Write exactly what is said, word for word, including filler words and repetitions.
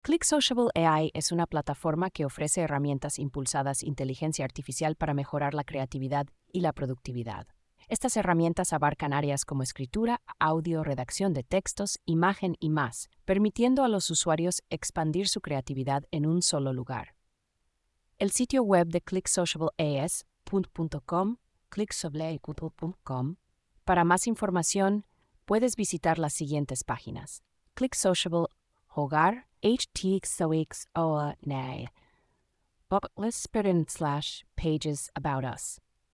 ClickSociable A I es una plataforma que ofrece herramientas impulsadas inteligencia artificial para mejorar la creatividad y la productividad. Estas herramientas abarcan áreas como escritura, audio, redacción de textos, imagen y más, permitiendo a los usuarios expandir su creatividad en un solo lugar. El sitio web de ClickSociable es punto punto com, clicksociable punto com. Para más información, puedes visitar las siguientes páginas: ClickSociable Hogar, htxox o nay, slash pages about us.